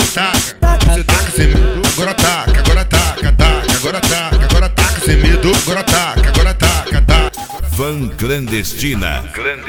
taca. Você taca sem medo, agora taca, agora taca, taca, agora taca, agora taca sem medo, agora taca, agora taca, taca. Van Clandestina,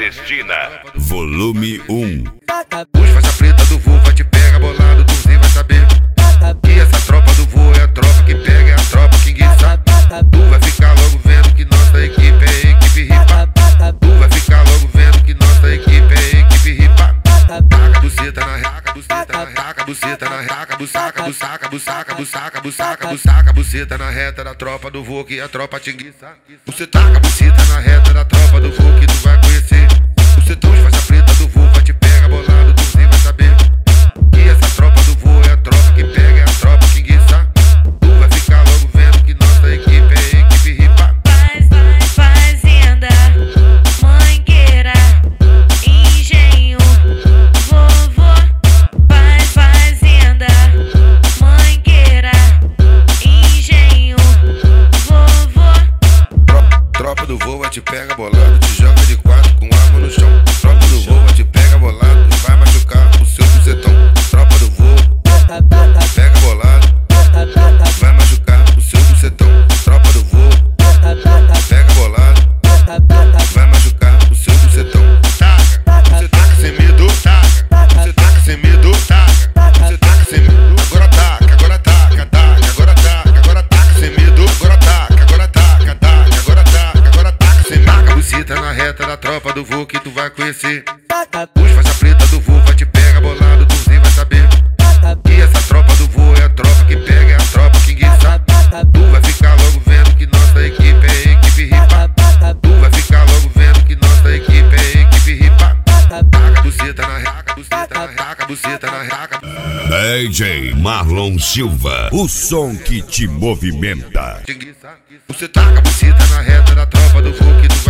volume 1. Os faixa preta do voo vai te pegar bolado, tu nem vai saber. Que essa tropa do voo é a tropa que pega, é a tropa que guiça. Tu vai ficar logo vendo que nossa equipe é equipe ripa. Tu vai ficar logo vendo que nossa equipe é equipe ripa. Taca a buceta na taca a buceta na taca a buceta na taca busaca, busaca, busaca, busaca, busaca, busaca a buceta na reta da tropa do voo que a tropa te guiça. Você taca a buceta na reta da tropa do voo que tu vai conhecer. Você tão faixa preta do voo vai te pegar bolado, tu nem vai saber. Que essa tropa do voo é a tropa que pega, é a tropa que guiça. Tu vai ficar logo vendo que nossa equipe é equipe ripa. Fazenda, Mangueira, Engenho, vovô. Fazenda, Mangueira, Engenho, vovô. Tropa do voo vai te pega bolado, te joga de quatro com arma no chão. Tropa do voo vai te pega bolado, vai machucar o seu bucetão. Tropa do voo pega bolado, vai machucar o seu bucetão. Tropa do voo pega bolado, vai machucar o seu bucetão. Taca, você taca sem medo, taca, você taca sem medo, taca, você taca sem medo. Agora taca, agora taca, taca, agora taca, agora taca sem medo. Agora taca, agora taca, taca, agora taca, agora taca sem medo. Taca a buceta na reta da tropa do voo que tu vai conhecer. Os faixa preta do voo vai te pegar bolado, tu nem vai saber. Que essa tropa do voo é a tropa que pega, é a tropa que guiça. Tu vai ficar logo vendo que nossa equipe é equipe ripa. Tu vai ficar logo vendo que nossa equipe é equipe ripa. Taca a buceta na taca a buceta na taca a buceta na taca. DJ Marlon Silva, o som que te movimenta. Você taca a buceta na reta da tropa do voo que tu